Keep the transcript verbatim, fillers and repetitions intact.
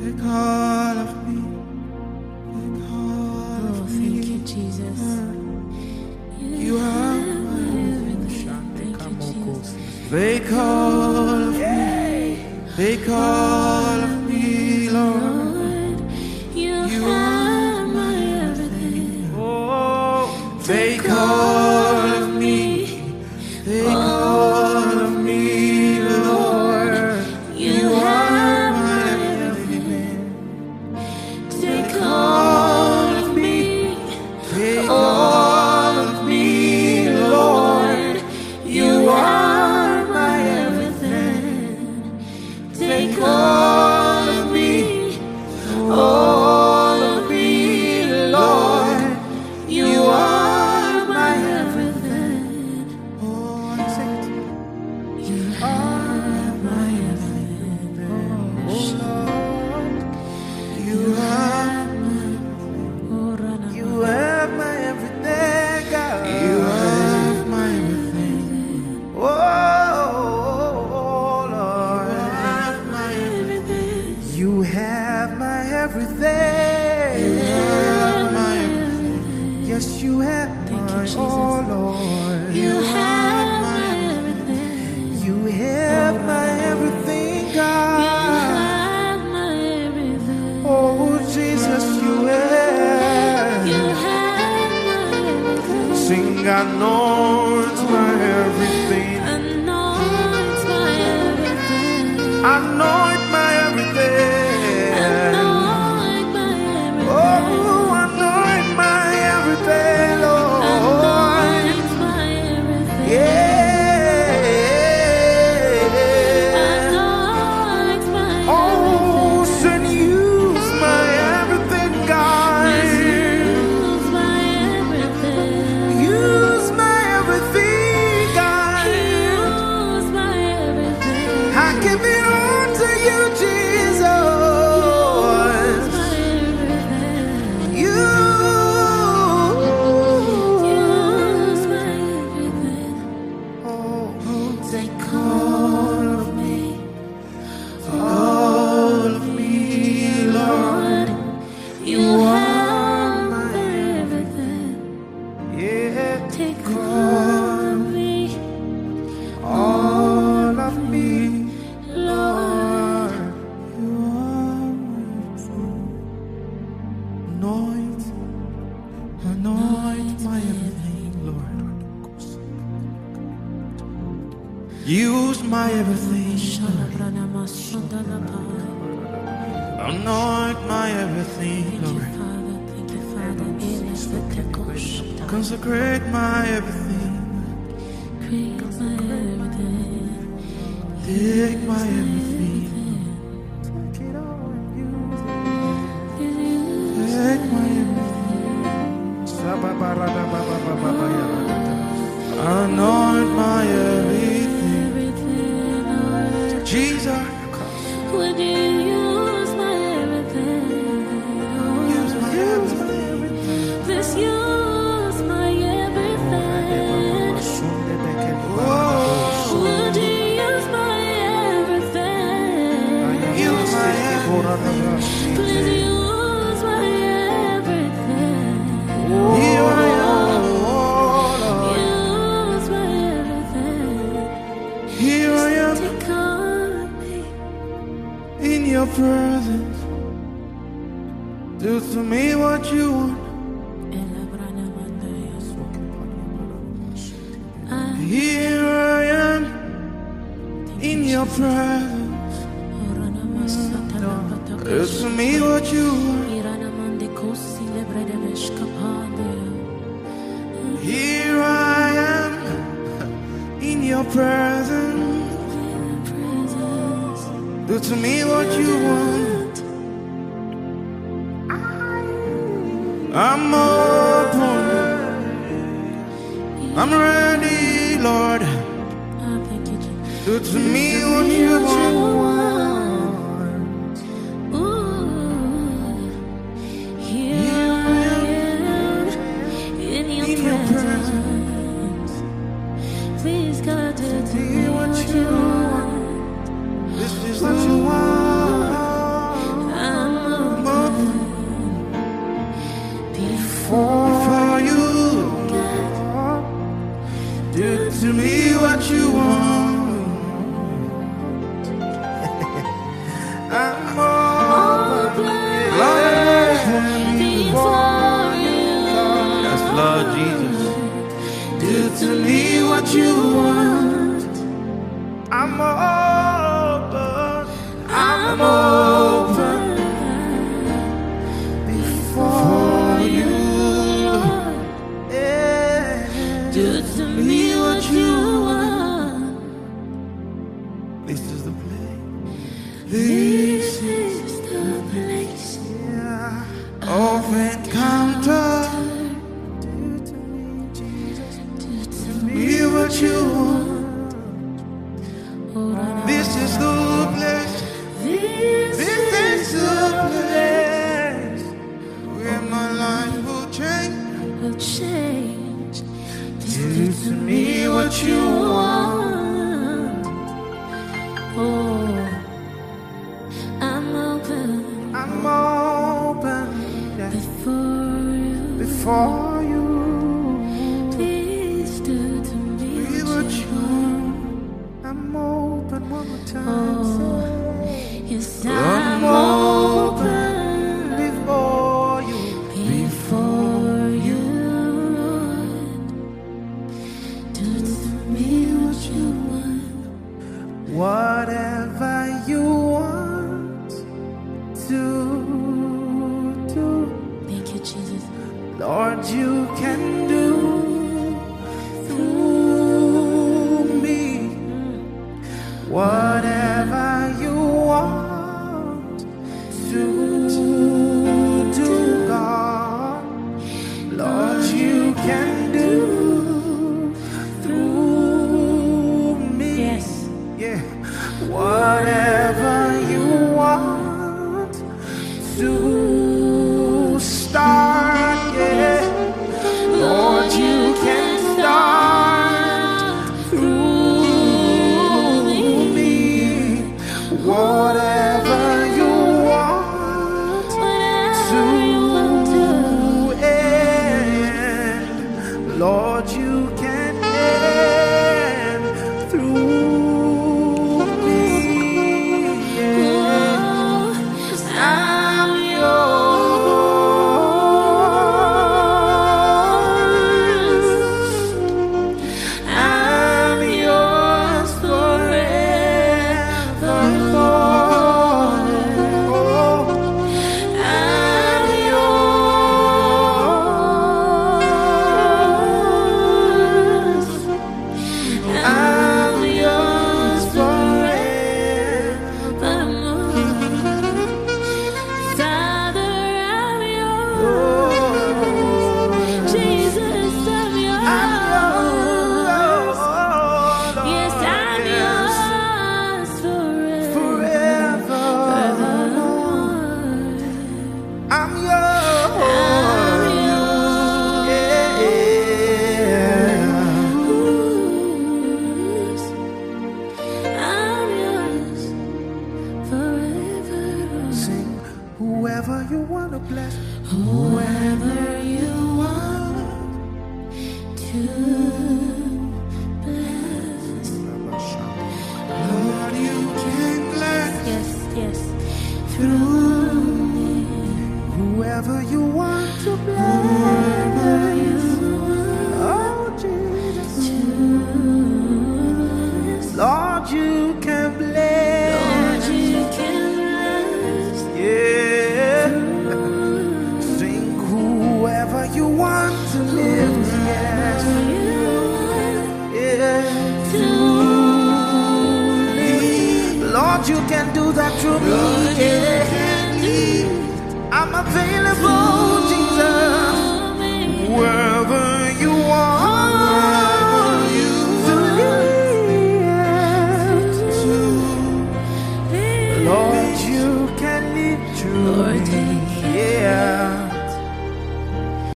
Take all of me. Take all Oh, of me. thank you, Jesus. You are my everything. Thank you, Jesus. Take all of me. Take all of me, Lord. Lord, you, You are my everything. Oh, take all of me. Take all of me, Lord. You are my everything. Take all of me. Take all of me, Lord. You are my everything. Take all of me. All of me, Lord. You are my everything. Oh, I say it. You are my everything. Oh, Lord. You are, Oh, Rana. you have my everything, God. You have my everything. Oh, Lord. You have my everything. You have my everything. You have my everything. Yes, you have Thank you, my Jesus. oh Lord. You have my everything. You have my everything, You God. have my everything. Oh Jesus, you have. You have my everything. Sing, anoint my everything. Anoint my everything. Anoint my everything. Anoint my everything. Oh, anoint my everything, Lord. Anoint my everything. Yeah. Anoint my Oh, everything. send use my everything, God. Use my everything. Use my everything, God. Use my everything. I give it all to you, Jesus. Use my everything. You. Use my everything. Oh, Take all of me, all of me, Lord. Lord. You are my everything. Yeah. Take all of me, All of me, Lord. you are my everything. Anoint, anoint my everything, Lord. Use my everything, anoint my everything, Thank you, Lord. Father. Thank you, Father. Consecrate my everything, Create my everything. take my everything, take my everything. Anoint my everything, Everything, Lord. Jesus. Would you use my everything? Use my everything. Please use my everything. Oh, Would you use my everything? use my everything. Please use my everything. Here I am, oh Lord. Use my everything. Here I am Take all of me. in your presence. Do to me what you want. Here I am in your presence. Do to me what you want. Here I am in your presence. Do to me what you want. I'm open. I'm ready, Lord. Do to me what you want. Here I am in your presence. Please, God, do to me what you want. This is what you want. I'm to me what you want. I'm open, I'm open before you. Yeah. Do to me what you want. This is the place. This is the place. Yeah. Of encounter. Do to me, Jesus. Do to Be what you want. Oh, This is the place. this, This is the place where my life will change. will change. Do to me what you want. Oh, I'm open I'm open, yeah, before you. before you. Please do to me Be what you want. I'm open one more time. Oh, Say, yes, I'm I'm open before you. before you. Do to me what you want. Whatever you want to do, Thank you, Jesus. Lord, you can do through me. Whatever you want to do, God, Lord, you can do through me. Yes. Yeah. Whatever you want to start, yeah, Lord, you can start through me. Whatever you want to end, Lord, you can end through me. Yeah. I'm yours. I'm yours forevermore. Oh, I'm yours. I'm yours forevermore. Father, I'm yours. Oh, Jesus, I'm yours. I'm yours. Yes, I'm yours forever. Forever. I'm yours. I'm yours. Yeah. I'm yours forever. Sing, whoever you want to bless, Whoever you want to bless. Lord, you can bless. Yes, yes. Through me. Whoever you want to Whoever bless. you want Oh, Jesus. to bless. Lord, you can bless. Lord, you can bless. Yeah. Sing, whoever you want to lift. Yes. Yeah. Lord, you can do that through me. Yeah. I'm available.